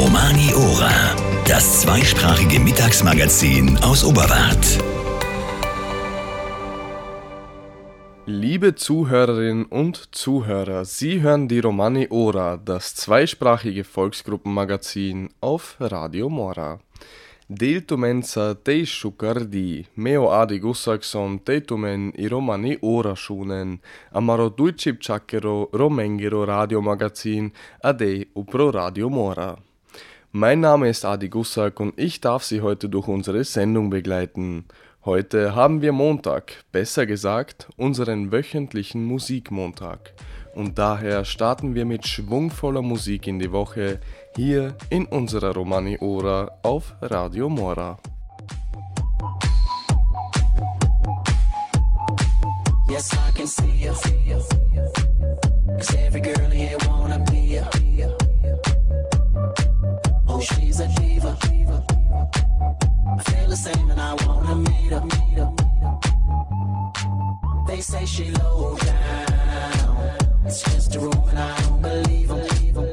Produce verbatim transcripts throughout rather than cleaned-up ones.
Romani Ora, das zweisprachige Mittagsmagazin aus Oberwart. Liebe Zuhörerinnen und Zuhörer, Sie hören die Romani Ora, das zweisprachige Volksgruppenmagazin auf Radio Mora. Deltumensa tei shukardi, meo adi gussakson teitumen i Romani Ora shunen, amaro duicip chakero romengero Radiomagazin ade upro Radio Mora. Mein Name ist Adi Gussak und ich darf Sie heute durch unsere Sendung begleiten. Heute haben wir Montag, besser gesagt, unseren wöchentlichen Musikmontag. Und daher starten wir mit schwungvoller Musik in die Woche hier in unserer Romani Ora auf Radio Mora. Yes, I can see you, 'cause every girl here wanna be ya. Oh, she's a diva. I feel the same and I wanna meet her. They say she low down, it's just a rumor and I don't believe them.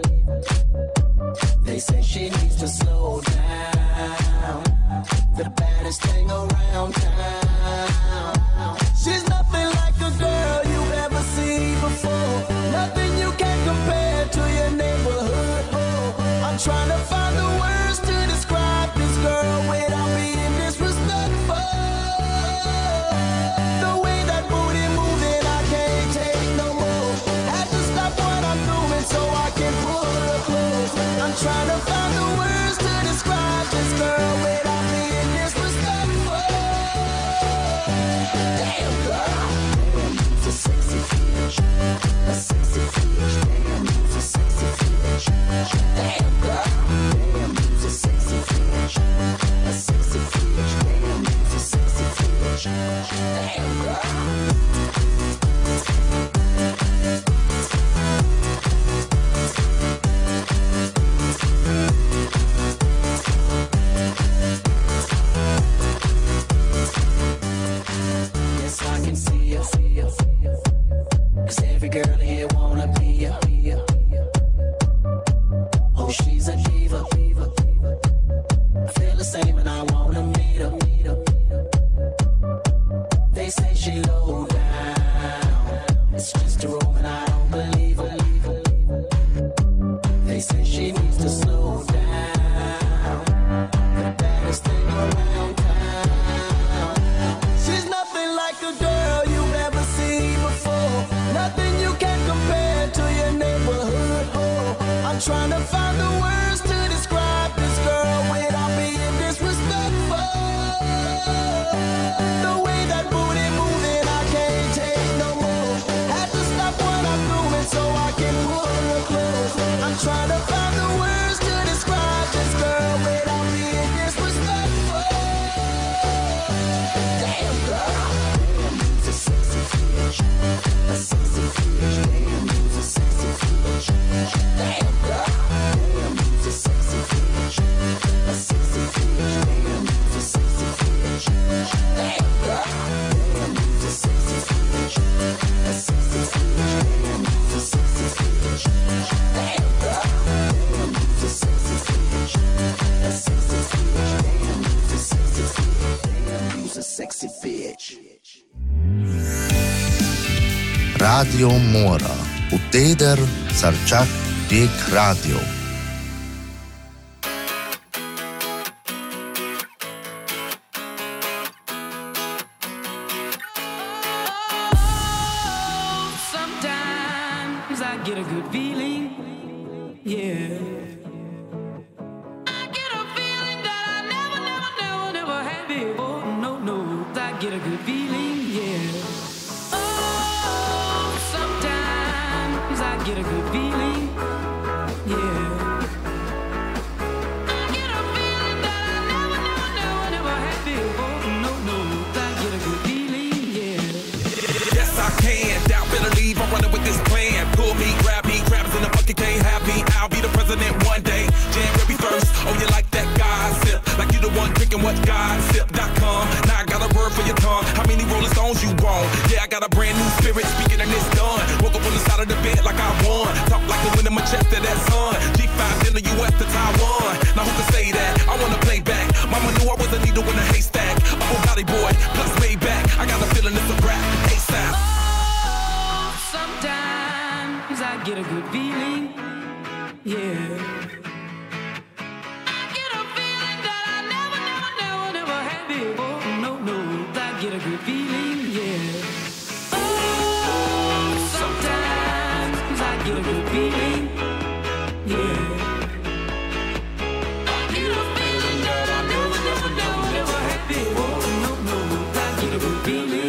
They say she needs to slow down, the baddest thing around town. She's nothing like a girl you've ever seen before, nothing you can compare to your neighborhood. Oh, I'm trying to find the words to describe this girl without being disrespectful. The way that booty moving, I can't take no more. Had to stop what I'm doing so I can pull her close. I'm trying to find the words to describe this girl without being disrespectful. Damn girl, damn, you's a sexy bitch, a sexy bitch. Damn, you's a sexy bitch. Damn girl, damn, you's a sexy bitch, a sexy bitch. Damn, you's a sexy bitch. Damn girl. Yes, I can see you, 'cause every girl here wanna be ya. Oh, she's a diva. I feel the same and I wanna meet her. They say she low down, it's just a rumor and I don't believe her. They say she needs to slow down, the baddest thing around town. She's nothing like a girl you've ever seen before, nothing you can compare to your neighborhood. Oh, I'm trying to find the words to describe this girl without being disrespectful. The way that booty moving, I can't take no more. Had to stop what I'm doing so I can pull her close. I'm trying to find the words to describe this girl without being disrespectful. Damn girl, damn, you's a sexy bitch, a sexy bitch. Damn, you's a sexy bitch. Damn girl, damn, you's a sexy bitch, a sexy bitch. Damn, you's a sexy bitch. Damn girl, damn, you's a sexy bitch, a sexy bitch. Damn, you's a sexy bitch. Damn girl, damn, you's a sexy bitch, a sexy bitch. Damn, you's a sexy bitch. Damn, you's a sexy bitch. Radio Mora, Uteder Sarčak Dek Radio. Sometimes I get a good feeling, yeah. I get a feeling that I never, never, never, never had before. No, no, I get a good feeling, yeah. Oh, sometimes I get a good feeling, yeah. I get a feeling that I never, never, never, never had before. No, no, I get a good feeling, yeah. Yes, I can. Doubt, better leave. I'm running with this plan. Pull me, grab me, crabs in the bucket, can't have me. I'll be the president one day. January first. Oh, you like that gossip? Like you the one drinking what gossip dot com. Now I got a word for your tongue. How many Rolling Stones you want? Yeah, I got a brand new spirit. Speaking and it's done. Woke up on the side of the bed like I won. Talk like the wind in my chest to that sun. G five in the U S to Taiwan. yeah. I get a feeling that I never, never, never, never had before. No, no, I get a good feeling, yeah. Oh, sometimes I get a good feeling, yeah. I get a feeling that I never, never, never, never had before. No, no, I get a good feeling.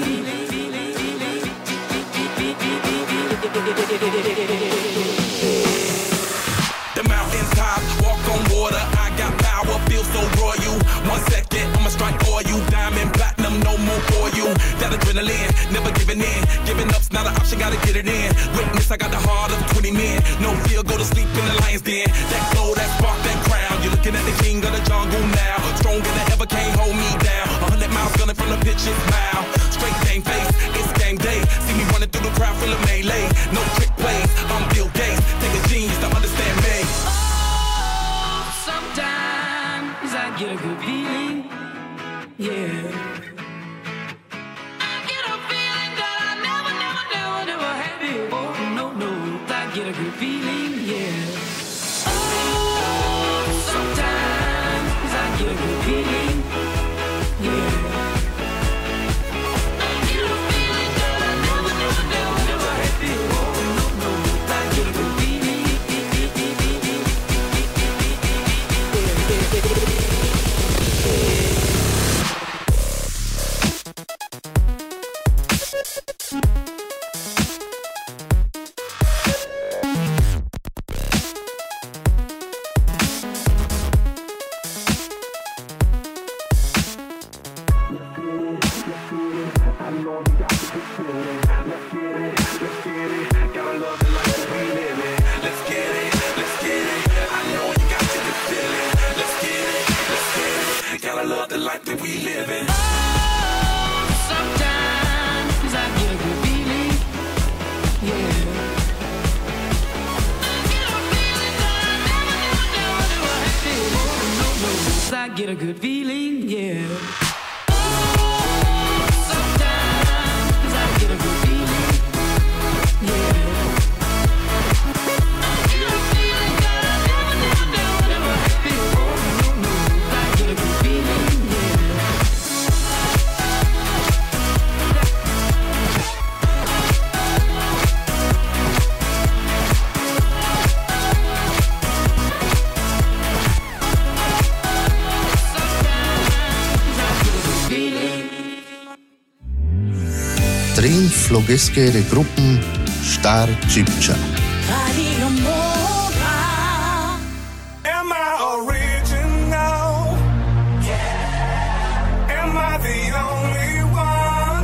The mountaintop, walk on water, I got power, feel so royal. One second, I'ma strike for you. Diamond, platinum, no more for you. That adrenaline, never giving in. Giving up's not an option, gotta get it in. Witness, I got the heart of twenty men. No fear, go to sleep in the lion's den. That glow, that spark, that crown. You're looking at the king of the jungle now. Stronger than ever, can't hold me down. A hundred miles gunning from the pitch's mile. Straight game face, it's game day. See me running through the crowd, full of melee. No trick plays, I'm Bill Gates. Take a genius to understand me. Oh, sometimes I get a good feeling, yeah. I get a feeling that I never, never, never, never had before. No, no, I get a good feeling, yeah. Oh, sometimes I get a good feeling, yeah. I get a feeling that I never, never, never, never had before. No, no, I get a good feeling. Get a good feeling, yeah. Oh, sometimes I get a good feeling, yeah. I get a feeling that I never, never, never, never had before. No, no, I get a good feeling, Trin flogheskere gruppen Star Chipcha. Radio Mora. Am I original? Yeah. Am I the only one?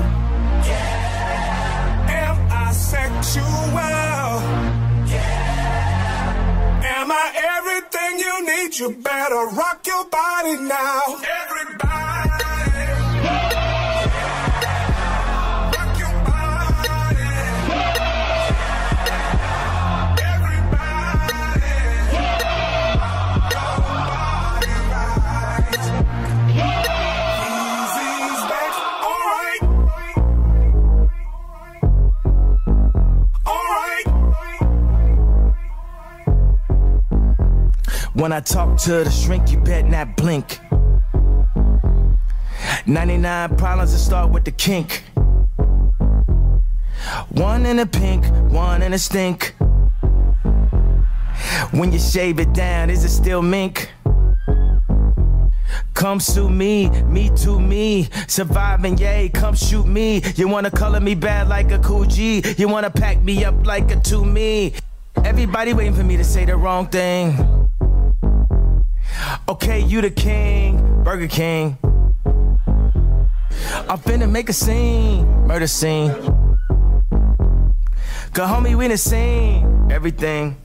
Yeah. Am I sexual? Yeah. Am I everything you need? You better rock your body now. Everybody. When I talk to the shrink, you bet not blink. ninety-nine problems that start with the kink. One in a pink, one in a stink. When you shave it down, is it still mink? Come sue me, me to me. Surviving, yay, come shoot me. You wanna color me bad like a cool G. You wanna pack me up like a to me. Everybody waiting for me to say the wrong thing. Okay, you the king, Burger King. I'm finna make a scene, murder scene. Cause homie, we done seen everything.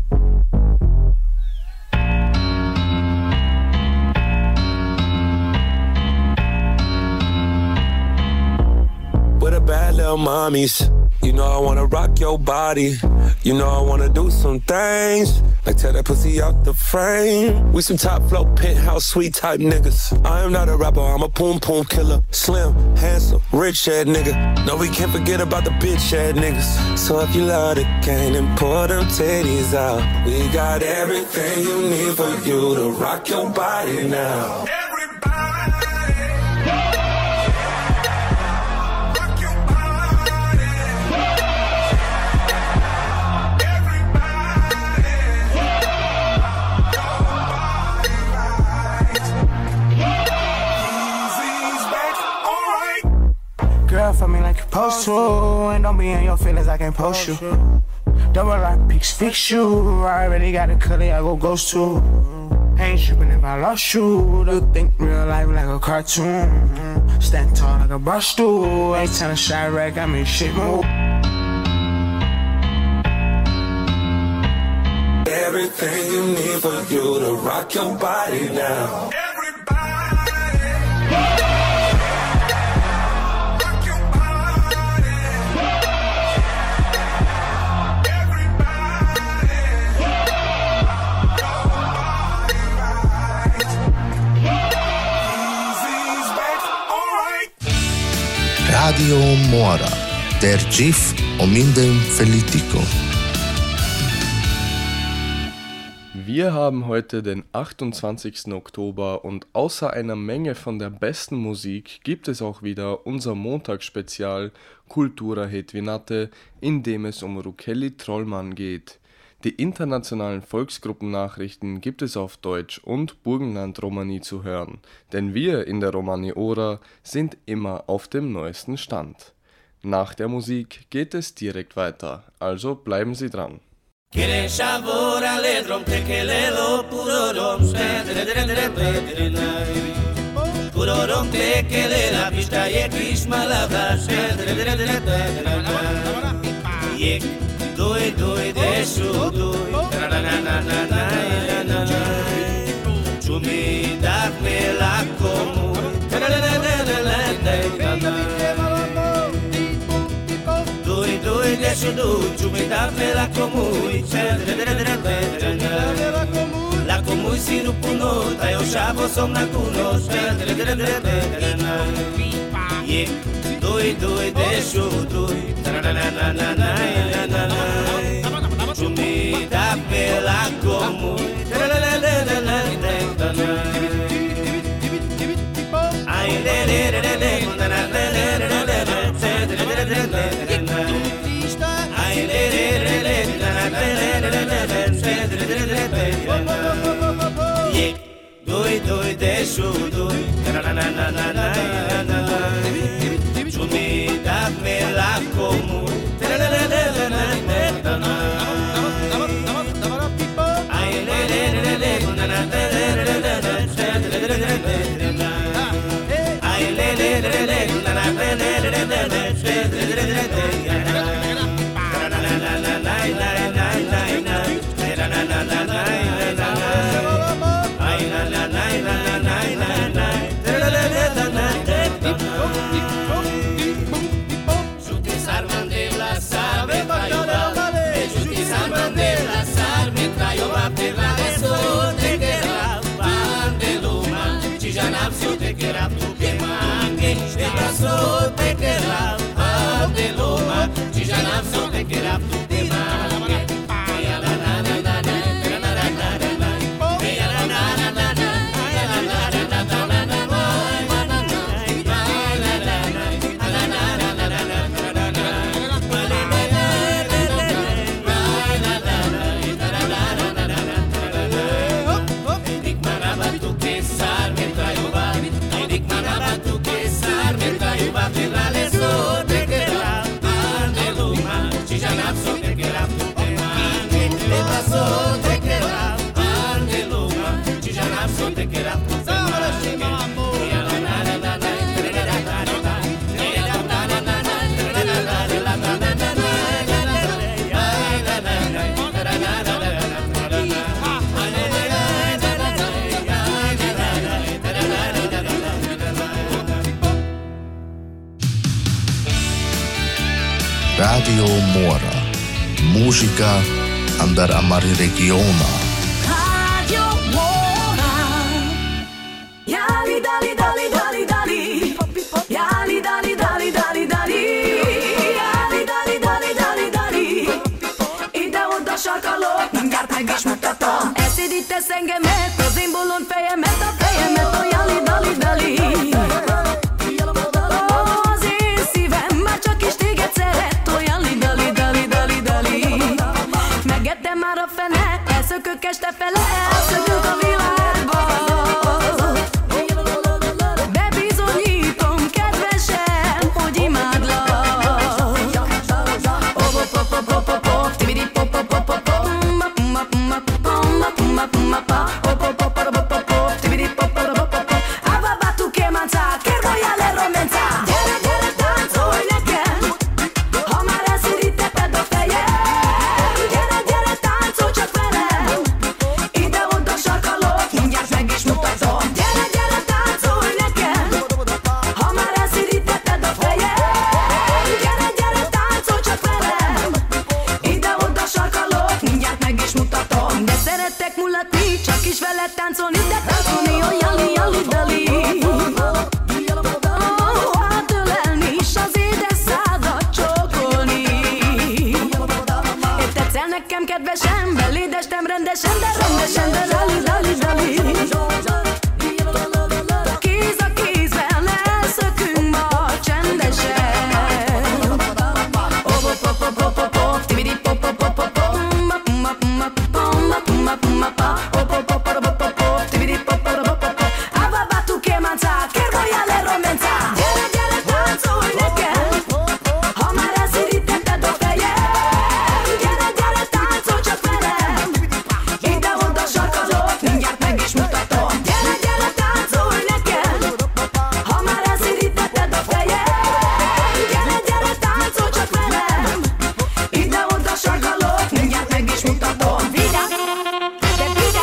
With a bad little mommies. You know I wanna rock your body. You know I wanna do some things. Like tear that pussy out the frame. We some top flow, penthouse suite type niggas. I am not a rapper, I'm a poom poom killer. Slim, handsome, rich ass nigga. No, we can't forget about the bitch ass niggas. So if you love the game, then pour them titties out. We got everything you need for you to rock your body now. Girl, for me like you supposed to. And don't be in your feelings, I can't post you. Double rock pics, fix you. I already got a color, I go ghost to. Ain't tripping if I lost you. Do think real life like a cartoon. Stand tall like a brush stool. Ain't time to shy rack, I mean shit move. Everything you need for you to rock your body now. Radio Mora, der Gif Omindem Felitico. Wir haben heute den achtundzwanzigsten Oktober und außer einer Menge von der besten Musik gibt es auch wieder unser Montagsspezial Kultura Hetvinate, in dem es um Rukeli Trollmann geht. Die internationalen Volksgruppennachrichten gibt es auf Deutsch und Burgenland-Romani zu hören, denn wir in der Romani Ora sind immer auf dem neuesten Stand. Nach der Musik geht es direkt weiter, also bleiben Sie dran. Doi, doi, desu, doi, tra-na-na-na-na-na-na-na. Ciumi, darme la comu, tra-na-na-na-na-na-na-na. Doi, doi, desu, doi, ciumi, darme la comu, tra-na-na-na-na-na-na. La comu si rupuno, tayo shabo som na kunos, tra-na-na-na-na-na-na. Doi, doi, desu, doi, tra-na-na-na-na-na-na-na. Ciumi, darme la comu, tra-na-na-na-na-na-na. Ai, le-le-le-le-le, na-na-na-na-na-na-na. Ai, le-le-le-le, na-na-na-na-na-na-na. Doi, doi, desu, doi, tra-na-na-na-na-na-na. Ciumi, darme la comu, tra-na-na-na-na-na-na. Ai, le-le-le-le, na-na-na-na-na-na-na. Ai, le-le-le-le, na-na-na-na-na-na-na. So te queda de loma, si ya no so te queda tu tema. Radio Mora. Musica an der Amari Regiona. Radio Mora. Yali dali dali dali dali. Yali dali dali dali dali. Yali dali dali dali dali. Ide-oda sarkalok, mindjárt meg is mutatom. Eszédítesz engemet, az én bolond fejemet, a fejemet, a jali dali dali. Az én szívem már csak is téged szeret, olyan lidali dali dali dali. Megettem már a fene, elszökök este fele, elszökök a világba. Bebizonyítom, kedvesem, hogy imádlak. Op-op-op-op-op-op, tibidi-pop-pop-pop-pop, ma-ma-ma-ma-ma-ma-ma-ma-ma-ma, op-op-op-pop-pop-pop, tibidi-pop-pop-pop-pop. Avaba tu che manza, che royale romanza. Gyere, gyere, táncolj nekem, ha már elszírítetted a fejem. Gyere, gyere, táncolj csak velem, ide-oda sarkalok, mindjárt meg is mutatom. Gyere, gyere, táncolj nekem, ha már elszírítetted a fejem. Gyere, gyere, táncolj csak velem, ide-oda sarkalok, mindjárt meg is mutatom. De szerettek mulatni, csak is veled táncolni, de táncolni olyan jali dali. Átölelni s az édes szádat csókolni. Tetszel nekem kedvesen, beléd estem rendesen, de rendesen, de dali dali dali. Kéz a kézben elszökünk ma csendesen. Op-op-op-op-op-op, tibidi-pop-pop-pop-pop, ma-ma-ma-ma-ma-ma-ma-ma-ma, op-op-op-pop-pop-pop, tibidi-pop-pop-pop-pop. Avaba tu che manza, che royale romanza. Gyere, gyere, táncolj nekem, ha már elszírítetted a fejem. Gyere, gyere, táncolj csak velem, ide-oda sarkalok, mindjárt meg is mutatom. Gyere, gyere, táncolj nekem, ha már elszírítetted a fejem. Gyere, gyere, táncolj csak velem, ide-oda sarkalok, mindjárt meg is mutatom. Vida, de vida.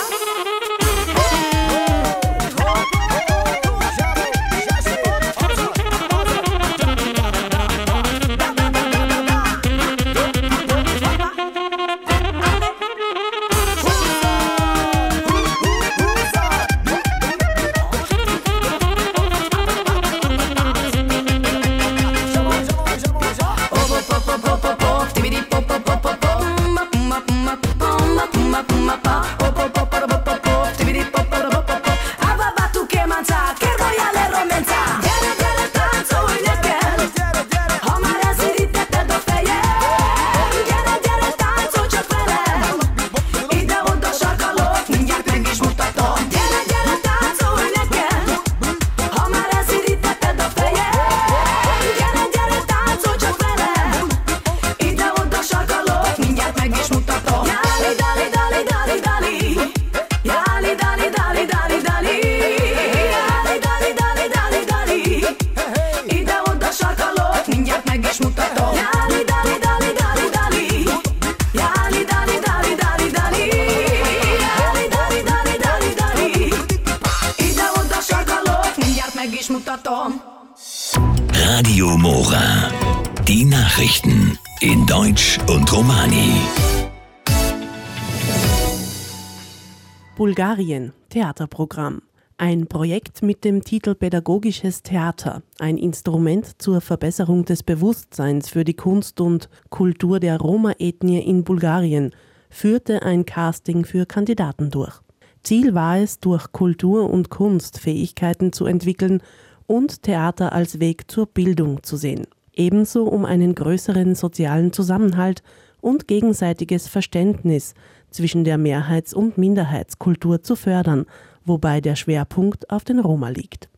Op-op-op-op-pop, tibidi-pop-pop-pop-pop, ma-ma-ma-ma-ma-ma-ma-ma-ma, op-op-op-pop-pop, tibidi-pop-pop-pop-pop. Avaba tu che manza, che royale romanza. Gyere, gyere, táncolj nekem, ha már elszírítetted a fejem. Gyere, gyere, táncolj csak velem, ide-oda sarkalok, mindjárt meg is mutatom. Gyere, gyere, táncolj nekem, ha már elszírítetted a fejem. Gyere, gyere, táncolj csak velem, ide-oda sarkalok, mindjárt meg is mutatom. Jali dali dali dali dali, jali dali dali dali dali, jali dali dali dali dali, ide-oda sarkalok, mindjárt meg is mutatom. Jali dali dali dali dali, jali dali dali dali dali, jali dali dali dali dali, ide-oda sarkalok, mindjárt meg is mutatom. Radio Mora. Die Nachrichten in Deutsch und Romani. Bulgarien Theaterprogramm. Ein Projekt mit dem Titel Pädagogisches Theater, ein Instrument zur Verbesserung des Bewusstseins für die Kunst und Kultur der Roma-Ethnie in Bulgarien, führte ein Casting für Kandidaten durch. Ziel war es, durch Kultur und Kunst Fähigkeiten zu entwickeln und Theater als Weg zur Bildung zu sehen. Ebenso um einen größeren sozialen Zusammenhalt und gegenseitiges Verständnis zwischen der Mehrheits- und Minderheitskultur zu fördern, wobei der Schwerpunkt auf den Roma liegt.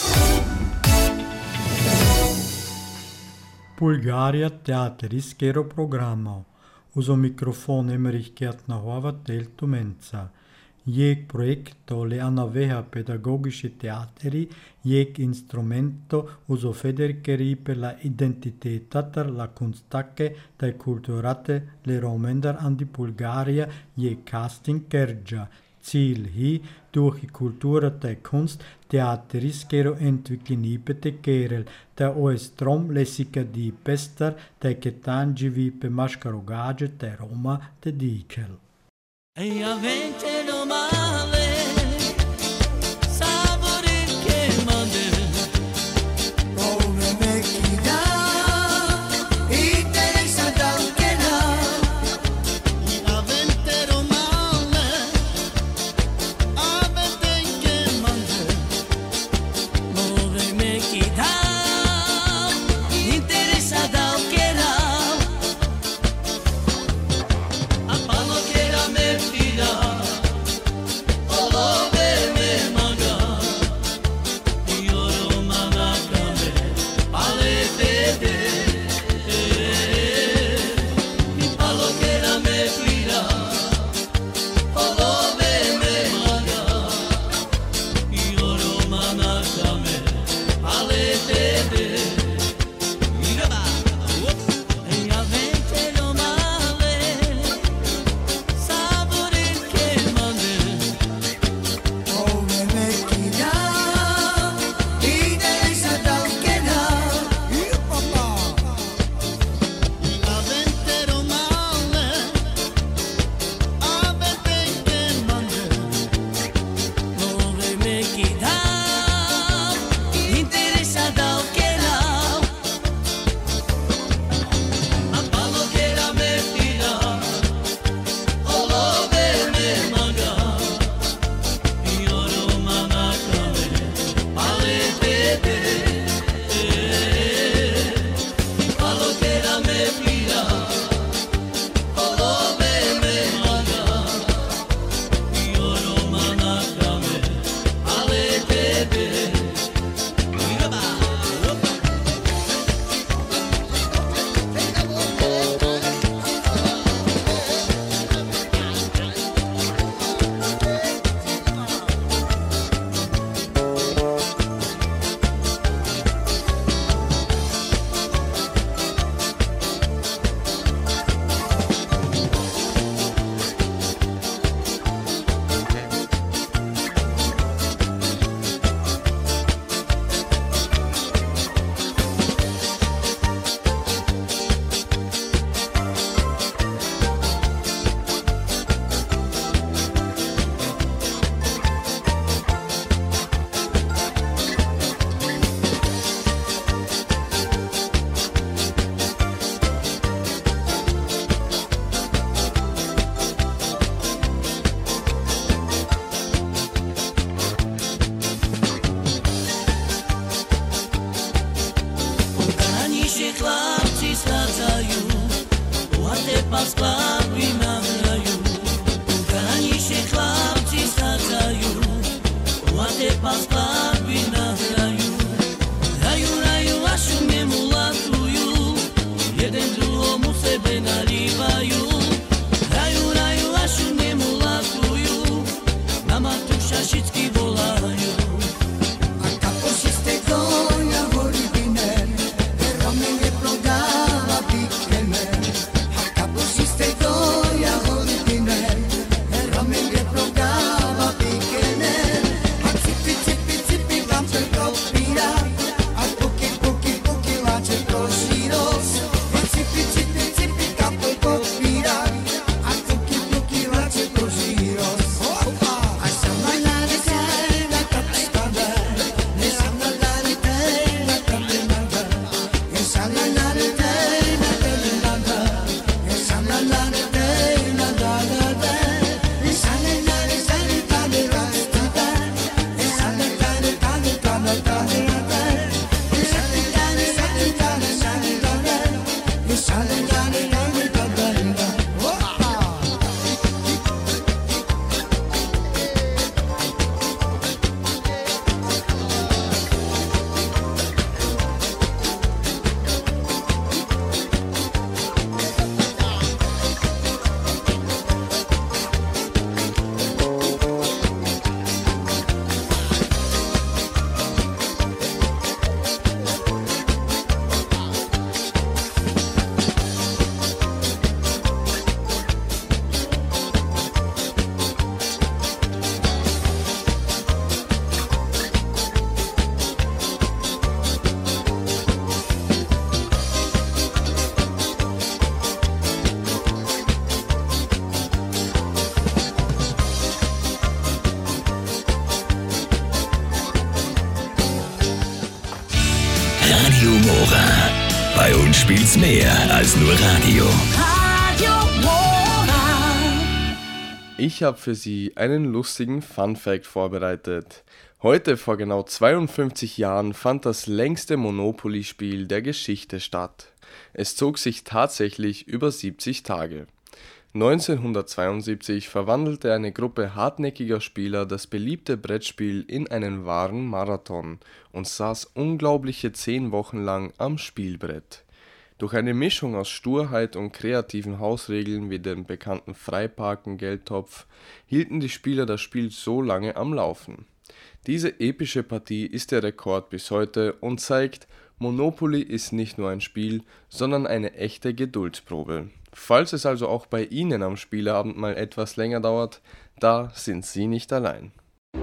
Bulgaria teatriskero programo. Uso mikrofon Emmerich Gärtner-Horvath del Tumenza. Jeg projekto le anaveha pedagogische teateri, jeg instrumento uso federkeri per la identitetatar la kunstake dai kulturate le romender andi Bulgaria je casting kerja. Ziel hi, durch cultura te kunst, teateriskero entwicklinipe te kerel, te oestrom lesica di pestar, te ketangivi pe mascarogage te Roma te dikel. E avente no male, sabore che mande, come me chida, interessa da che na. E avente no male, avente che mande, come me chida, interessa da che na. A palo che era me fila, o lo ve me maga, io Roma na came, pale fede. Mi palo che era me fila, o lo ve me maga, io Roma na came, pale fede. E avente no male, sabore che mande, come me chida, interessa da che na. Io papà, avente no male, avente che mande, come me chida, interessa da che na. A palo che era me fila, o lo ve me maga, io Roma na came, pale fede. Palo che era me fila, o lo ve me maga, io Roma na came, pale fede. Раніше хлопці схадzają, ładne paskłapi nagrają. Раніше хлопці схадzają, ładne paskłapi nagrają. Raju, raju, a szumie mu latują, jeden druhomu sebe nalivajú. Raju, raju, a šumie mu latujú, na Matúša všichni volajú. A kapošiste konja voli viner, Rome ne prodava pikene. A kapošiste konja voli viner, Rome ne prodava pikene. A cipi, cipi, cipi, vám se propíra, a puki, puki, puki, láče prošíros. A cipi, cipi, cipi, kapo popíra, a puki, puki, láče prošíros. A sama na Radio Mora. Bei uns spielt's mehr als nur Radio. Radio Mora. Ich habe für Sie einen lustigen Fun-Fact vorbereitet. Heute vor genau zweiundfünfzig Jahren fand das längste Monopoly-Spiel der Geschichte statt. Es zog sich tatsächlich über siebzig Tage. neunzehnhundertzweiundsiebzig verwandelte eine Gruppe hartnäckiger Spieler das beliebte Brettspiel in einen wahren Marathon und saß unglaubliche zehn Wochen lang am Spielbrett. Durch eine Mischung aus Sturheit und kreativen Hausregeln wie dem bekannten Freiparken-Geldtopf hielten die Spieler das Spiel so lange am Laufen. Diese epische Partie ist der Rekord bis heute und zeigt, Monopoly ist nicht nur ein Spiel, sondern eine echte Geduldsprobe. Falls es also auch bei Ihnen am Spieleabend mal etwas länger dauert, da sind Sie nicht allein.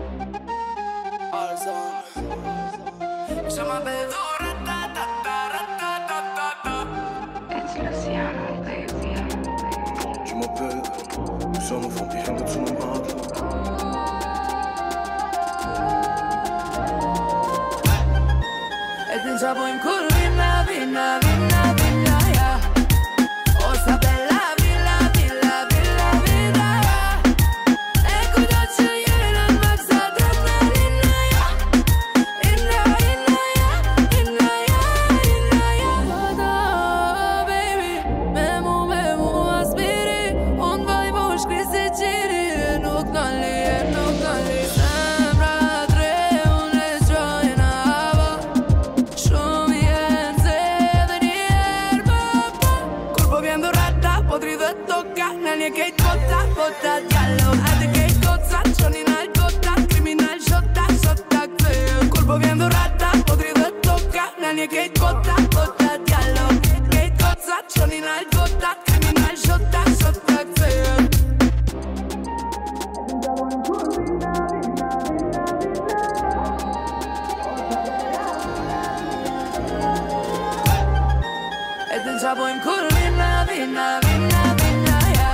Ciapo in culo, vinna, vinna, vinna, vinna, yeah. Osa bella, villa, villa, villa, villa, yeah. Ecco da scegliere il max adrenalina, yeah. Inna, inna, yeah, inna, yeah, inna, yeah. Vada, baby, memu, memu, aspiri, und vai boš kri si qiri, nuk nalli, nuk nalli. Sembra tre, un e na hava. Che cotta, cotta, diallo, ad che cozza, giorni nel cotta, criminal, shotta, shotta, colpo viendo ratta, podrido tocca, nani che cotta, cotta, diallo, che cozza, giorni nel cotta, criminal, shotta, shotta, e del ciapo in culo, vinna, vinna, vinna, vinna.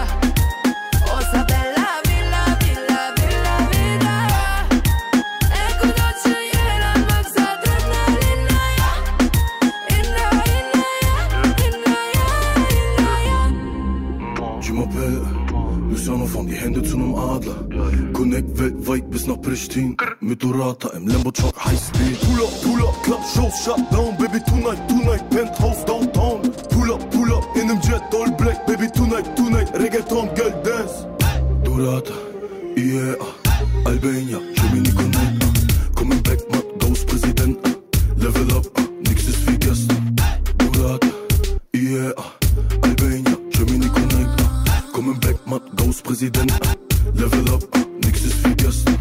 Die Hände zu nem Adler. Connect weltweit bis nach Pristin. Mit Dorata im Lambo-Truck Highspeed. Pull up, pull up, Club Show, Shutdown. Baby tonight, tonight, Penthouse downtown. Pull up, pull up, in nem Jet, all black. Baby tonight, tonight, Reggaeton, Girl Dance. Dorata, yeah, Albania, Jiminy Connect. Coming back, man, Ghost Präsident. Level up, nix ist wie gestern. Dorata, yeah, Albania, Jiminy Connect. Coming back, man, Ghost Präsident. Level up, nix ist wie gestern.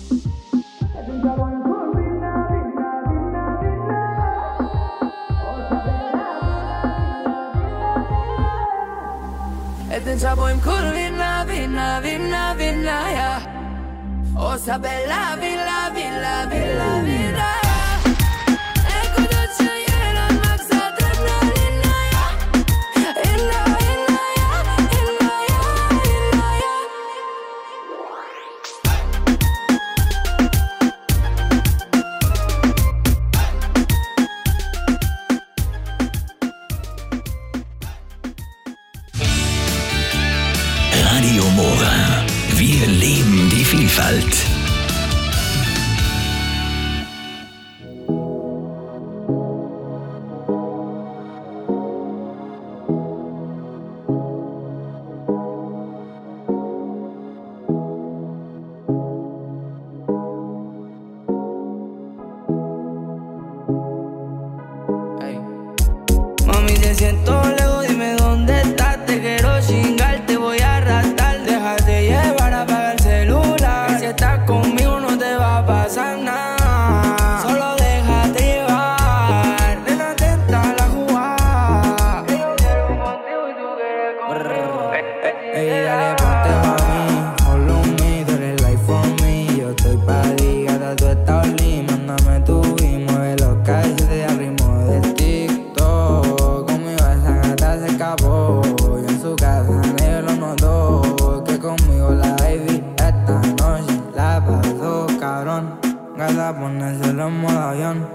E te ciapo in culo, vinna, vinna, vinna, vinna, yeah. Osa bella, villa, villa, villa, villa. Ecco da scegliere il max adrenalina, yeah. Inna, inna, yeah, inna, yeah, inna, yeah. Radio Mora. Wir leben die Vielfalt. Mami, te siento lejos, dime dónde estás. Te quiero chingar, te voy a arrastrar. Déjate llevar, apaga el celular. Si estás conmigo no te va a pasar nada. Solo déjate llevar. Ven atenta a la jugada. Yo quiero contigo y tú quieres conmigo. Ey, dale, ponte pa' mí. Follow me, tú eres life for me. Yo estoy pa' ti, gata, tú estás only. Mándame tu y mueve los calles al ritmo de TikTok. Conmigo esa gata se escapó. Y en su casa nadie lo notó. Que conmigo la baby esta noche la pasó cabrón. Gata, ponérselo en modo avión.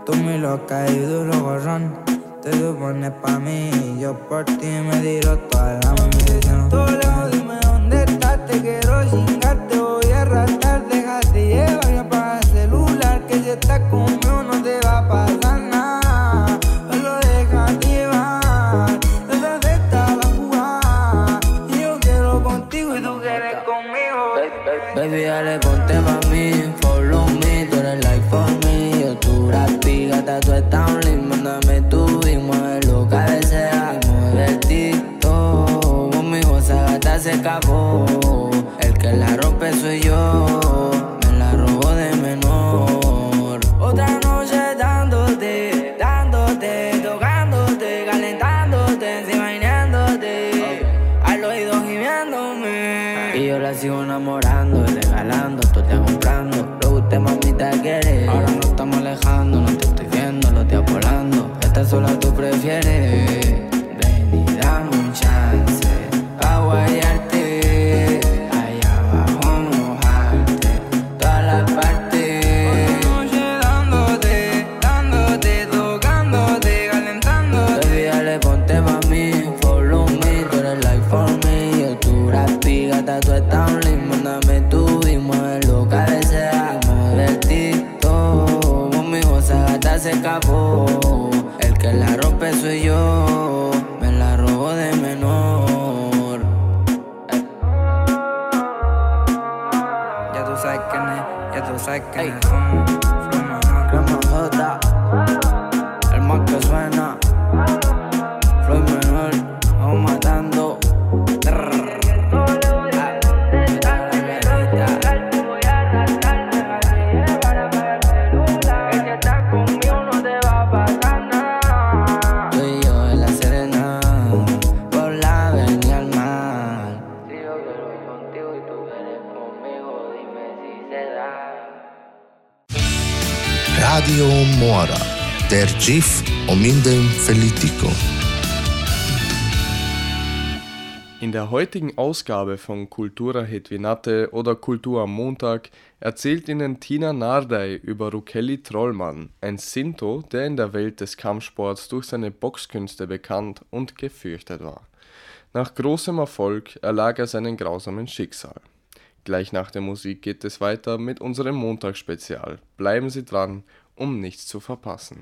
Tú muy loca y duro gorrón. Te supones pa' mí, yo por ti me tiro toda la munición. Tú lejos, dime dónde estás, te quiero chingar, te voy a arrastrar, déjate llevar y apaga el celular, que si estás conmigo no te va a pasar nada. Solo déjate llevar, esa fiesta va a jugar, y yo quiero contigo y tú quieres conmigo. Baby, dale, ponte pa' mí, follow me, tú eres like for me. Yo tu rapi, gata, tú estás un link, mándame tu y muévelo, cabecea, mueve el tito. Conmigo esa gata se escapó, el que la rompe soy yo, me la robó de menor. Otra noche dándote, dándote, tocándote, calentándote, encima imaginándote, al oído gimiéndome. Y yo la sigo enamorando y regalando, tú te comprando. Lo que usted mamita quiere, ahora no estamos alejando, no te estoy viendo, lo estoy volando. Esta sola tú prefieres, ven y dame un chance pa' guayarte, allá abajo mojarte, todas las partes. Otra noche dándote, dándote, tocándote, calentándote. Baby, dale, ponte pa' mí, follow me, tú eres like for me. Yo tu rapi, gata, tú estás un link, mándame tu y muévelo, cabecea, mueve el tito. Conmigo esa gata se escapó, el que la rompe soy yo, me la robó de menor. Ya tú sabes quién es, ya tú sabes quién es. Flow, Flow Manhattan. Crema J, el más que suena, Flow menor, vamos matando. Radio Mora, der GIF Omindem Felitico. In der heutigen Ausgabe von Kultura Hetvinate oder Kultur am Montag erzählt Ihnen Tina Nardai über Rukeli Trollmann, ein Sinto, der in der Welt des Kampfsports durch seine Boxkünste bekannt und gefürchtet war. Nach großem Erfolg erlag er seinem grausamen Schicksal. Gleich nach der Musik geht es weiter mit unserem Montagsspezial. Bleiben Sie dran, um nichts zu verpassen.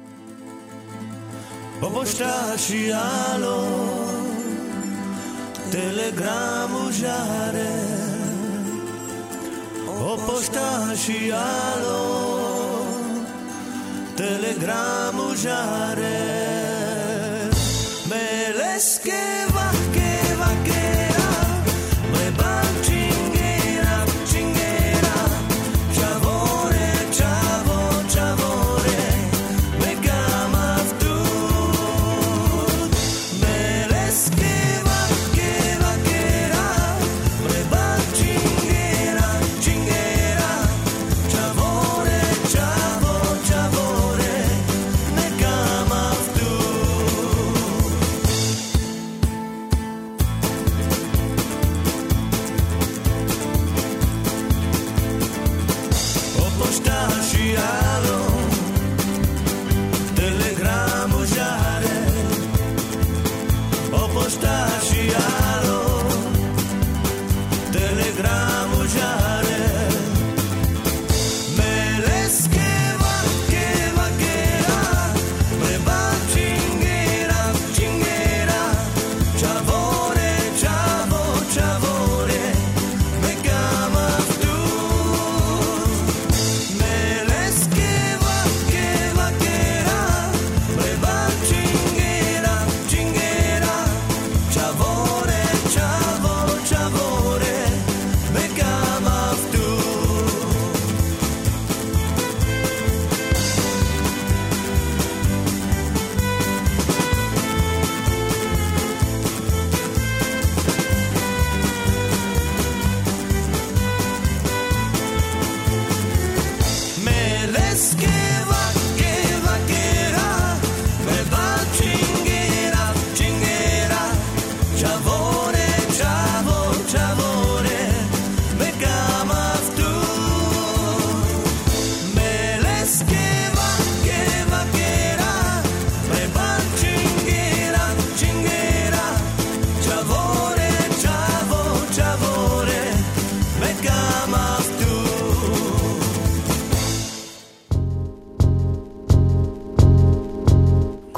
Telegramu žare, opoštašialo, telegramu žare, meleske vahke vakera, me bam čingera, čingera, čavore, čavo, čavore, me kamav tu, meleske Let's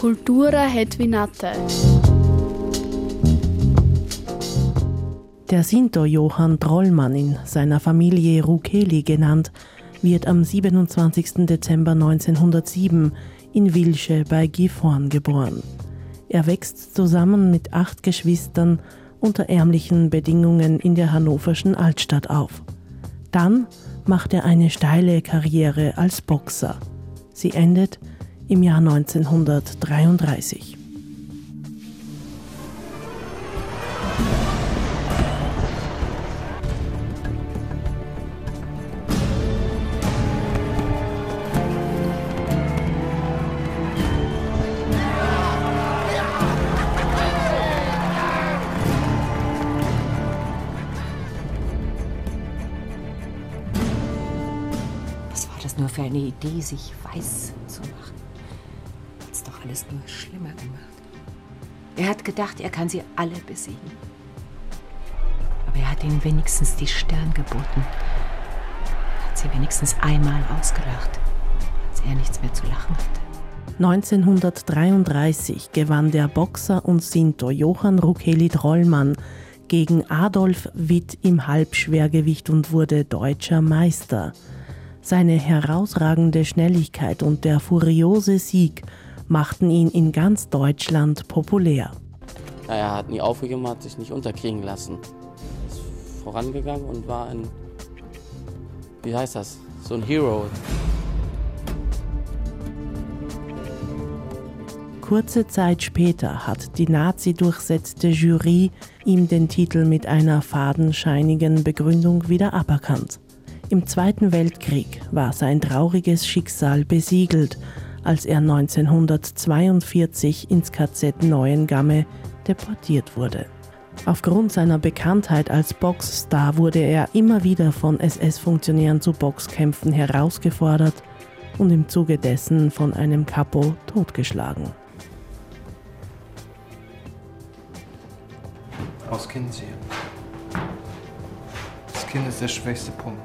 kultura hetvinate. Der Sinto Johann Trollmann, in seiner Familie Rukeli genannt, wird am siebenundzwanzigsten Dezember neunzehnhundertsieben in Wilsche bei Gifhorn geboren. Er wächst zusammen mit acht Geschwistern unter ärmlichen Bedingungen in der hannoverschen Altstadt auf. Dann macht er eine steile Karriere als Boxer. Sie endet im Jahr neunzehnhundertdreiunddreißig. Nur für eine Idee, sich weiß zu machen. Hat's doch alles nur schlimmer gemacht. Er hat gedacht, er kann sie alle besiegen. Aber er hat ihnen wenigstens die Stirn geboten. Hat sie wenigstens einmal ausgelacht, als er nichts mehr zu lachen hatte. neunzehnhundertdreiunddreißig gewann der Boxer und Sinto Johann Rukeli Trollmann gegen Adolf Witt im Halbschwergewicht und wurde deutscher Meister. Seine herausragende Schnelligkeit und der furiose Sieg machten ihn in ganz Deutschland populär. Ja, er hat nie aufgegeben, hat sich nicht unterkriegen lassen. Ist vorangegangen und war ein, wie heißt das, so ein Hero. Kurze Zeit später hat die Nazi-durchsetzte Jury ihm den Titel mit einer fadenscheinigen Begründung wieder aberkannt. Im Zweiten Weltkrieg war sein trauriges Schicksal besiegelt, als er neunzehnhundertzweiundvierzig ins K Z Neuengamme deportiert wurde. Aufgrund seiner Bekanntheit als Boxstar wurde er immer wieder von S S-Funktionären zu Boxkämpfen herausgefordert und im Zuge dessen von einem Kapo totgeschlagen. Was kennen Sie? Das Kind ist der schwächste Punkt.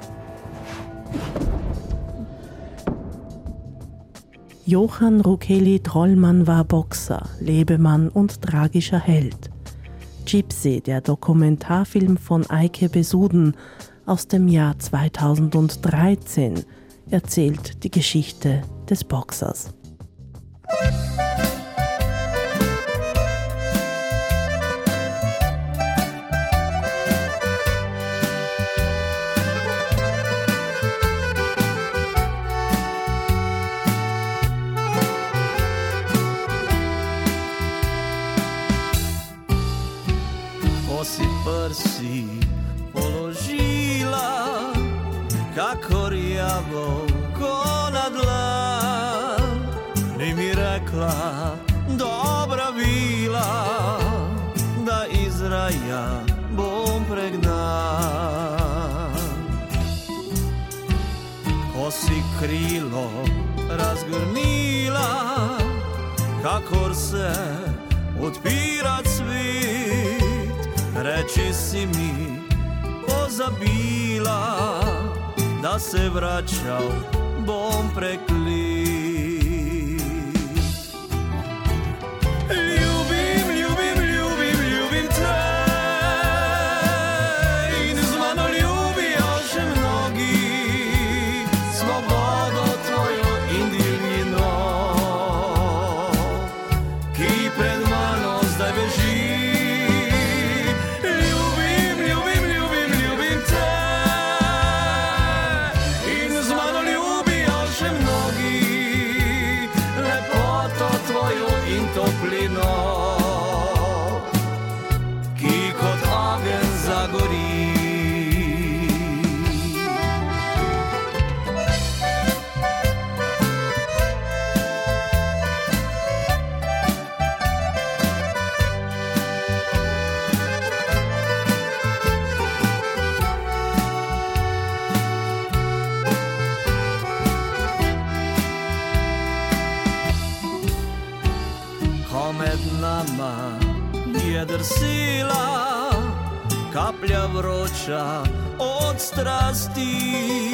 Johann Rukeli Trollmann war Boxer, Lebemann und tragischer Held. Gypsy, der Dokumentarfilm von Eike Besuden aus dem Jahr zweitausenddreizehn, erzählt die Geschichte des Boxers. Si položila kako jablko na dlan i mi rekla dobra bila da iz raja bom pregnan. Ko si krilo razgrnila kakor se odpira cvit, reči si mi pozabila, da se vračal bom preklit. Ljubim, ljubim, ljubim, ljubim te in z mano ljubijo še mnogi svobodo tvojo in divjino, ki pred mano zdaj beži. Toplino, ki kot ogenj zagori. Med nama je drsila kaplja vroča od strasti.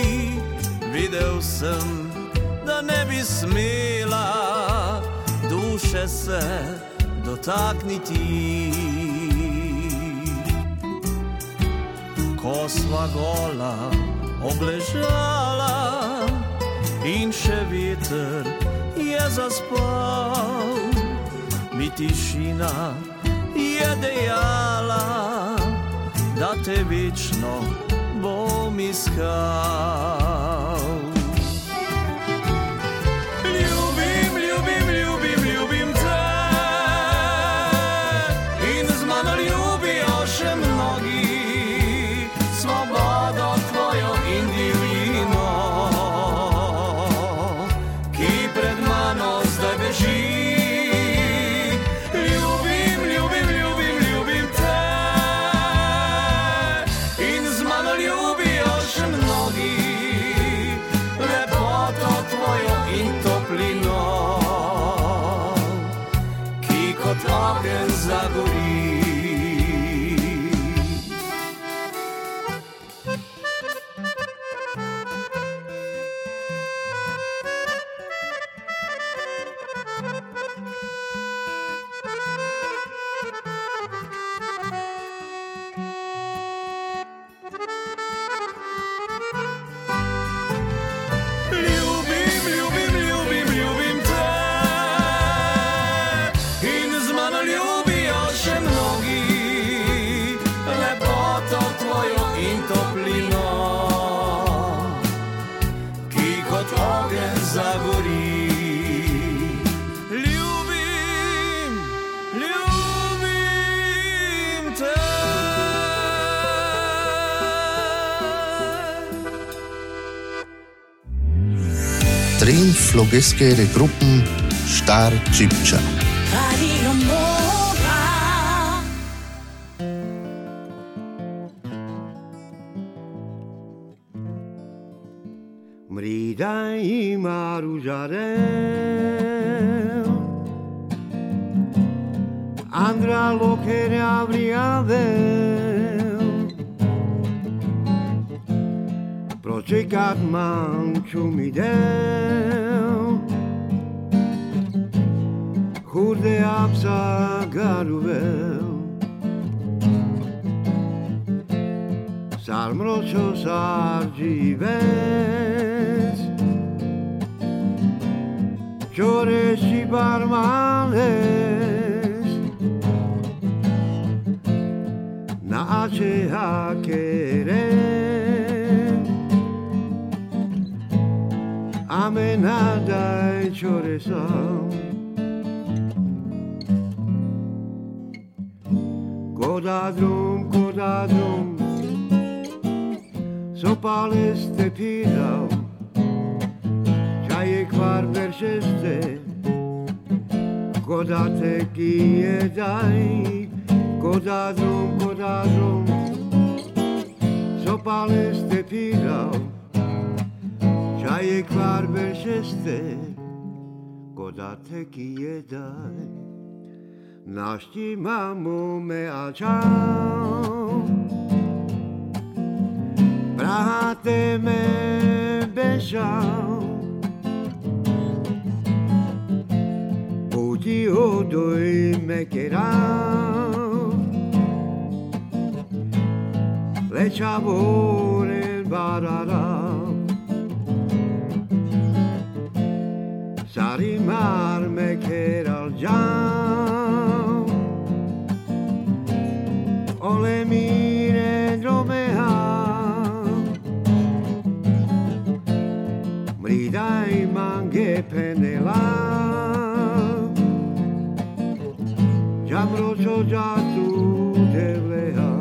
Videl sem, da ne bi smela, duše se dotakni ti. Kosva gola obležala in še veter je zaspal. Mi tišina je dejala, da te večno bom iskal. Ljubim, ljubim, ljubim, ljubim te in z mano ljubijo še mnogi svobodo tvojo in divino, ki pred mano zdaj beži. Ogen zagori. Trin flogeskeere Gruppen Star Čipča. Radio Mora. Mrida ima ružarel, Andra lokerea vriavel, procecat manciumidel, Hurde apsa garuvel, Sarmrochos argives, Chores y barmales, Naache a querer, Amenada y choresal, Kodadrum, kodadrum, Sopales te pirau, Čaje kvar beršeste, Kodate kije daj, Kodadrum, kodadrum, Sopales te pirau, Čaje kvar beršeste, Kodate kije daj. Našti mamu me a čau, Prahate me bežal, Puti odoj me keral, Lečavoren bararal, Sarimar me keral džal, Ole mire dromea, Mridai mange penela, Jamrocho jatu devleha,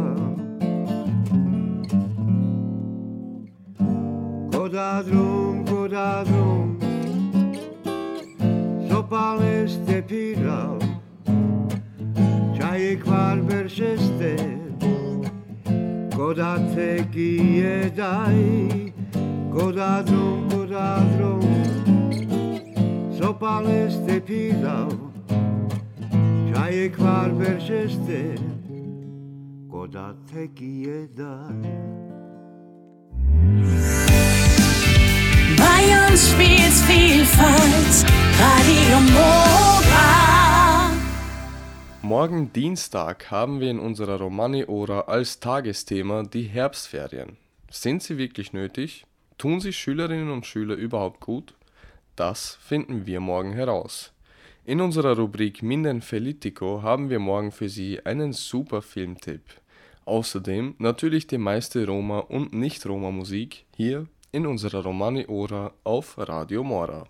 Kodadrum, kodadrum, Sopales te pirau, Čaje kvar beršeste, Kodate kije daj, Kodadrum, kodadrum, Sopales te pirau, Čaje kvar beršeste, Kodate kije daj. Bei uns spielt's Vielfalt, Radio Mora. Morgen Dienstag haben wir in unserer Romani-Ora als Tagesthema die Herbstferien. Sind sie wirklich nötig? Tun sie Schülerinnen und Schüler überhaupt gut? Das finden wir morgen heraus. In unserer Rubrik Minden Felitico haben wir morgen für Sie einen super Filmtipp. Außerdem natürlich die meiste Roma- und Nicht-Roma-Musik hier in unserer Romani-Ora auf Radio Mora.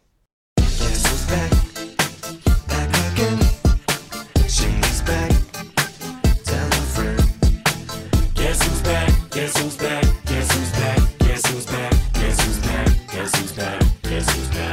Back, tell a friend. Guess who's back? Guess who's back? Guess who's back? Guess who's back? Guess who's back? Guess who's back? Guess who's back?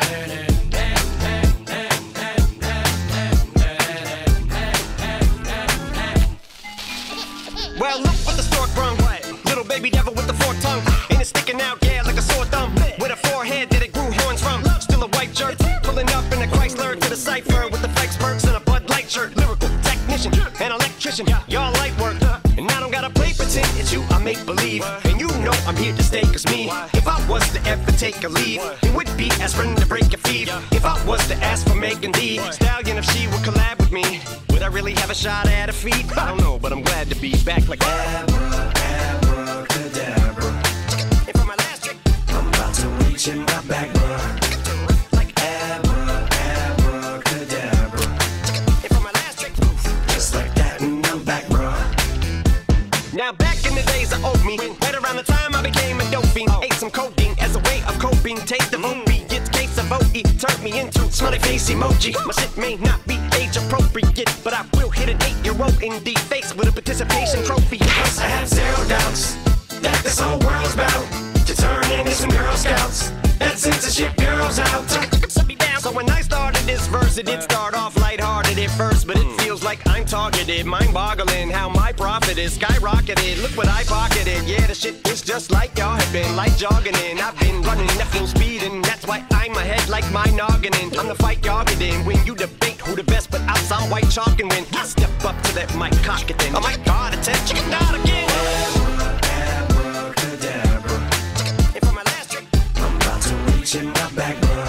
Well, look what the stork brung. Little baby devil with the forked tongue, and it's sticking out, yeah, like a sore thumb. With a forehead that it grew horns from. Still a white jerk, pulling up in a Chrysler to the cipher with the flex perks and a Bud Light shirt. Lyrical technician, an electrician, y'all light work. And I don't gotta play pretend, it's you I make believe. And you know I'm here to stay, cause me, if I was to ever take a leave, it would be aspirin to break your feet. If I was to ask for Megan D Stallion, if she would collab with me, would I really have a shot at her feet? I don't know, but I'm glad to be back like Abra, abracadabra. And for my last trick, I'm about to reach in my back, bruh. Like Abra, abracadabra. And for my last trick, just like that, and I'm back, bruh. Now back in the days I owed me, right around the time I became a dope fiend. Ate some codeine as a way of coping. Taste of opiates, case of O E turned me into smiley face emoji. My shit may not be age appropriate, but I will hit an eight-year-old in the face with a participation trophy. Because I have zero doubts that this whole world's about to turn into some Girl Scouts. That censorship girls out. So when I started this verse, it did start off lighthearted at first, but it feels like I'm targeted. Mind-boggling how my profit is skyrocketed. Look what I pocketed. Yeah, the shit is just like y'all have been, like jogging in. I've been running at full speed, and that's why I'm ahead like my noggin in. I'm the fight y'all get in. When you debate who the best, but outside white chalk and win. I step up to that mic, cock it then. Oh my God, it's a chicken out again. Abracadabra. And for my last trick, I'm about to reach in my back, bruh.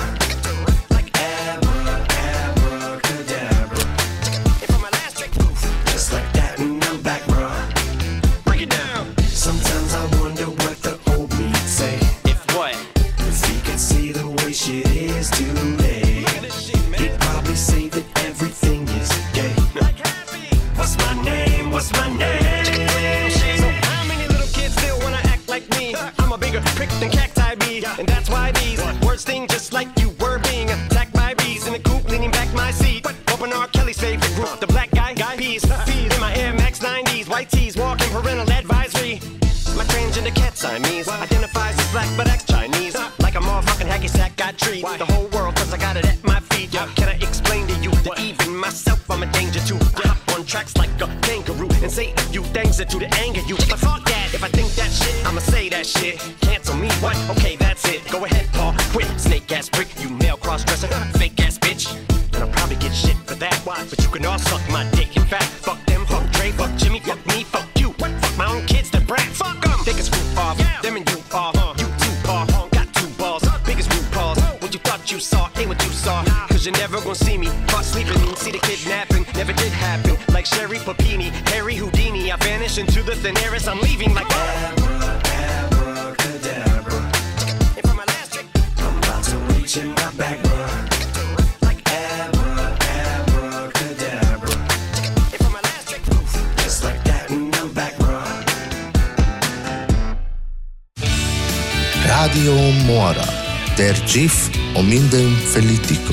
Shit is too late. He'd probably say that everything is gay. What's my name? What's my name? So how many little kids still wanna act like me? I'm a bigger prick than cacti bee, and that's why these words sting just like you were being attacked by bees in the coop, leaning back my seat. Open R. Kelly's favorite group, the black guy, guy peas, fees in my Air Max nineties, white tees, walking parental advisory. My transgender cat Siamese identifies as black but acts Chinese. Like a motherfucking hacky sack, I treat the whole world cause I got it at my feet. Can I explain to you that even myself I'm a danger to? I hop on tracks like a kangaroo and say a few things that do to anger you. But fuck that, if I think that shit, I'ma say that shit. Cancel me, what? Okay, that's it. Go ahead, Paul, quit. Snake ass prick, you male cross-dresser, fake ass bitch. And I'll probably get shit for that. But you can all suck my dick. In fact, fuck them, fuck Dre, fuck Jimmy, fuck me, fuck you. Fuck my own kids, the brat. Fuck them. Take a screw off, them and you off. You two paw, got two balls, biggest root paws. What you thought you saw ain't what you saw. Cause you're never gonna see me caught sleeping. See the kidnapping, never did happen. Like Sherry Papini, Harry Houdini. I vanish into the thin air as I'm leaving like Abra, abracadabra. And for my last trick, I'm about to reach in my back, bruh. Like Abra, abracadabra. And for my last trick, just like that, and I'm back, bruh. Radio Mora, der GIF o Minden Felitico.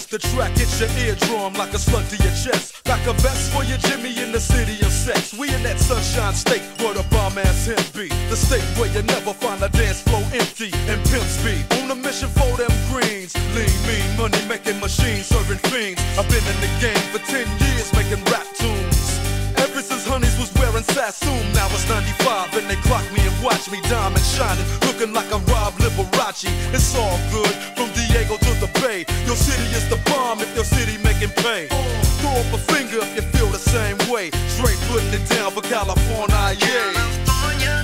The track hits your eardrum like a slug to your chest. Like a vest for your Jimmy in the city of sex. We in that sunshine state where the bomb ass him be. The state where you never find a dance floor empty and pimp speed. On a mission for them greens. Lean, mean, money making machines serving fiends. I've been in the game for ten years making rap tunes. Ever since Honeys was wearing Sassoon. Now it's ninety-five and they clock me and watch me diamond shining, looking like a Rob Liberace. It's all good from Diego to the Bay. Your city is the bomb if your city making pay. Throw up a finger if you feel the same way. Straight putting it down for California, yeah.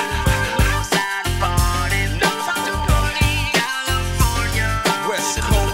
West Coast.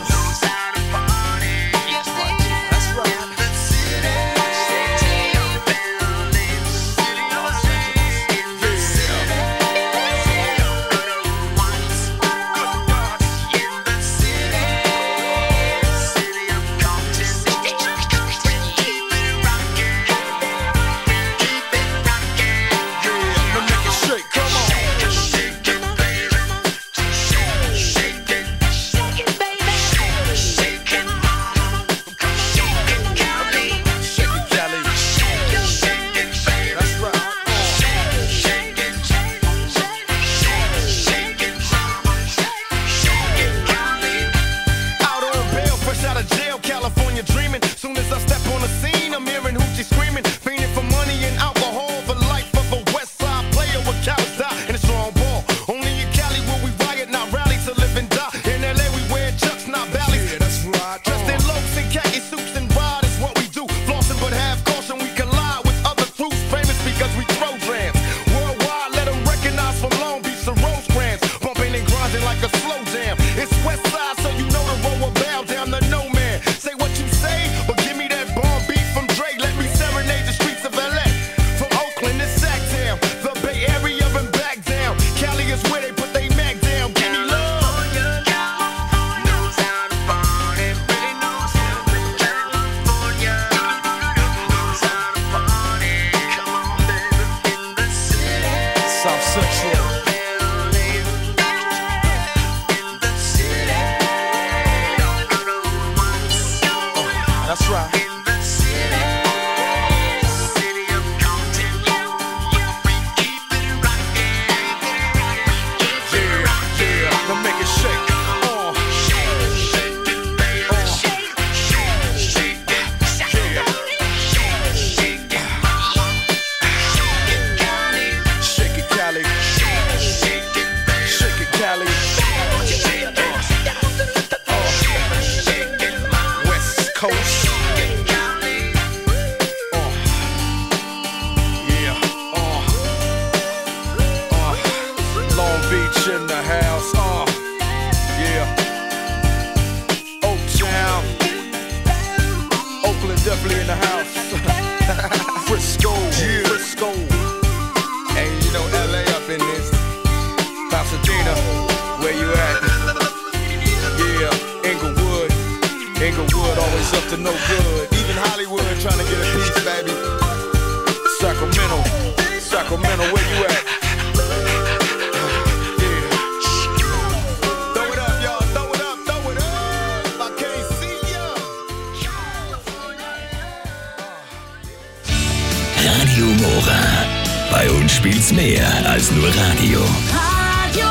Radio Mora. Bei uns spielt's mehr als nur Radio. Radio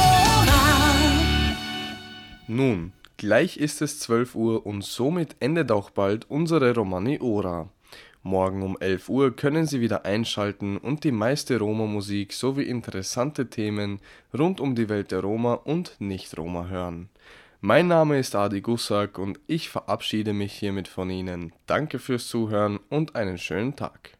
Mora. Nun, gleich ist es zwölf Uhr und somit endet auch bald unsere Romani Ora. Morgen um elf Uhr können Sie wieder einschalten und die meiste Roma-Musik sowie interessante Themen rund um die Welt der Roma und Nicht-Roma hören. Mein Name ist Adi Gussak und ich verabschiede mich hiermit von Ihnen. Danke fürs Zuhören und einen schönen Tag.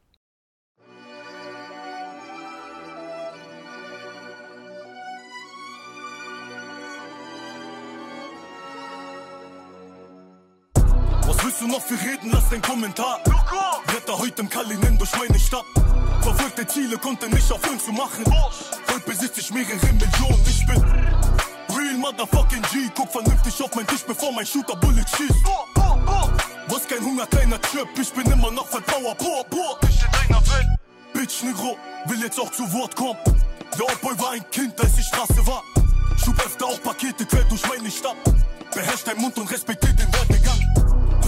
Was willst du noch für reden? Lass den Kommentar. Retter heute im Kalinin durch meine Stadt. Verfolgte Ziele konnte nicht aufhören zu machen. Heute besitze ich mehrere Millionen. Ich bin real motherfucking G. Guck vernünftig auf mein Tisch, bevor mein Shooter Bullet schießt. Was kein Hunger, kleiner Trip. Ich bin immer noch Vertrauer. Boah, boah. Ich in deiner Welt. Bitch, Negro, will jetzt auch zu Wort kommen. Der Oldboy war ein Kind, als die Straße war. Schub öfter auch Pakete quer durch meine Stadt. Beherrscht dein Mund und respektiert den Werdegang.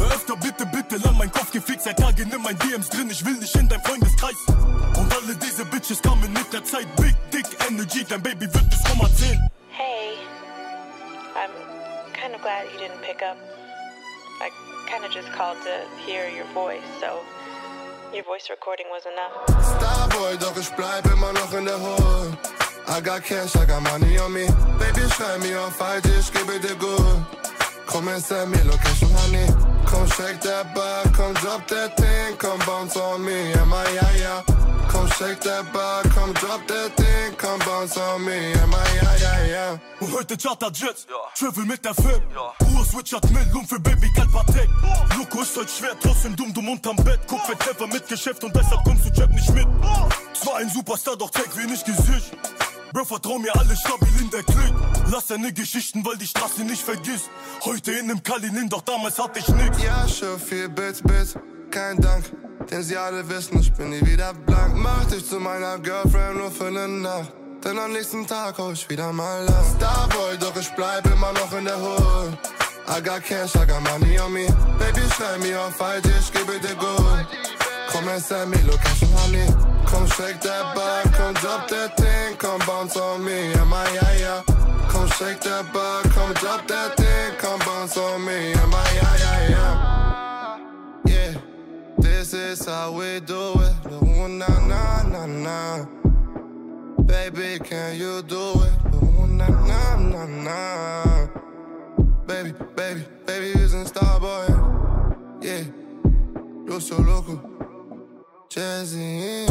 öfter, bitte, bitte, lang mein Kopf gefickt. Seit Tagen in mein D Ms drin, ich will nicht in dein Freundeskreis. Und alle diese Bitches kamen mit der Zeit. Big, dick, Energy, dein Baby wird bis Komma zehn. Hey, I'm kind of glad you didn't pick up. I kind of just called to hear your voice, so your voice recording was enough. Starboy, doch ich bleib immer noch in der Hood. I got cash, I got money on me. Baby, schreib mir auf I G, ich gebe dir gut. Komm and send me location, honey. Come shake that bar, come drop that thing, come bounce on me, am I, yeah, yeah. Come shake that bar, come drop that thing, come bounce on me, am I, yeah, yeah, yeah. Und heute charter Jets, ja. Travel mit der Film, ja. Uhr switchert Millionen für Baby, Kalpatek. Loco ist halt schwer, trotzdem dumm, dumm unterm Bett. Guck, wer clever mit Geschäft und deshalb kommst du Jab nicht mit. Zwar ein Superstar, doch zeig wenig Gesicht. Bro, vertrau mir, alles stabil in der Klick. Lass deine Geschichten, weil die Straße nicht vergisst. Heute in nem Kalinin, doch damals hatte ich nix. Ja, schon viel Bits, Bits, kein Dank. Denn sie alle wissen, ich bin nie wieder blank. Mach dich zu meiner Girlfriend nur für ne Nacht. Denn am nächsten Tag hol ich wieder mal lang. Starboy, doch ich bleib immer noch in der Hood. I got cash, I got money on me. Baby, schreib mir auf I G, ich gebe dir gut. Komm and send me location, honey. Come shake that bar, come drop that thing, come bounce on me, am I, yeah, yeah. Come shake that bar, come drop that thing, come bounce on me, am I, yeah, yeah, yeah. Yeah, this is how we do it, ooh, nah, nah, nah, nah. Baby, can you do it, ooh, nah, nah, nah, nah. Baby, baby, baby, wir sind Starboy, yeah. Yo soy loco. Jazzy.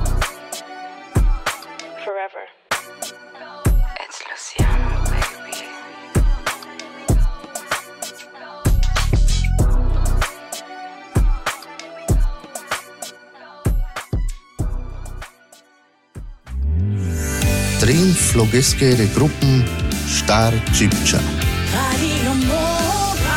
Forever. It's Luciano, baby. Trin vlogeske gruppen Star Čipča. Radio Mora.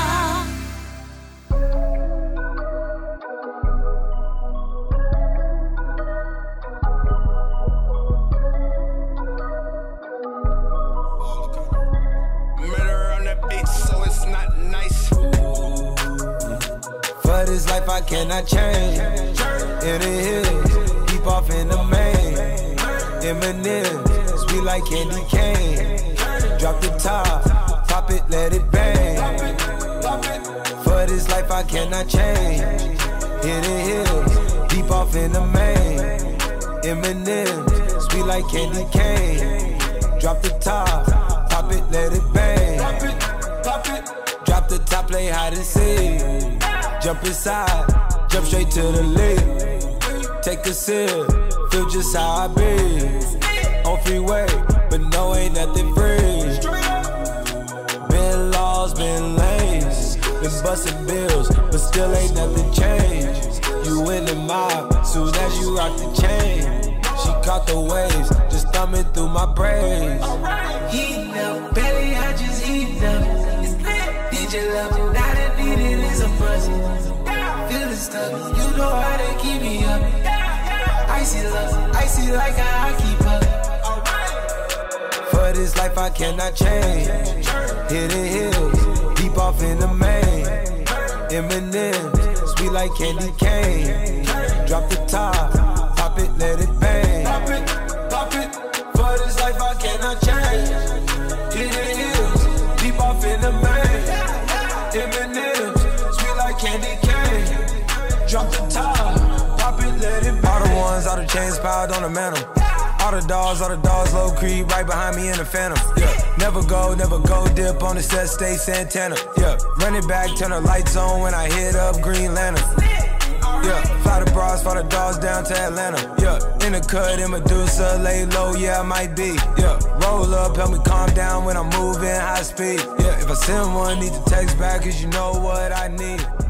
For this life I cannot change. In the hills, deep off in the main. Eminem, sweet like candy cane. Drop the top, pop it, let it bang. For this life I cannot change. In the hills, deep off in the main. Eminem, sweet like candy cane. Drop the top, pop it, let it bang. Drop the top, play hide and seek. Jump inside, jump straight to the lead. Take a sip, feel just how I be. On freeway, but no, ain't nothing free. Been laws, been lanes. Been busting bills, but still ain't nothing changed. You in the mob, soon as you rock the chain. She caught the waves, just thumbing through my braids. Heating up, belly, I just heating up. Did you love me? Now that need it is a buzz. Feeling stuck, you know how to keep me up. Icy love, icy like a hockey puck. For this life I cannot change. Hidden hills, deep off in the main. Eminem, sweet like candy cane. Drop the top, pop it, let it bang. Pop it, pop it. For this life I cannot change. Hidden hills, deep off in the main. Eminem, sweet like candy cane. Drop the top, pop it, let it bang. All the ones, all the chains piled on the mantle. All the dogs, all the dogs, low creep, right behind me in the phantom. Yeah, never go, never go, dip on the set, stay Santana. Yeah, run it back, turn the lights on when I hit up Green Lantern. Yeah, fly the bras, fly the dogs down to Atlanta. Yeah, in the cut, in Medusa, lay low, yeah, I might be. Yeah, roll up, help me calm down when I'm moving high speed. Yeah, if I send one, need to text back, cause you know what I need.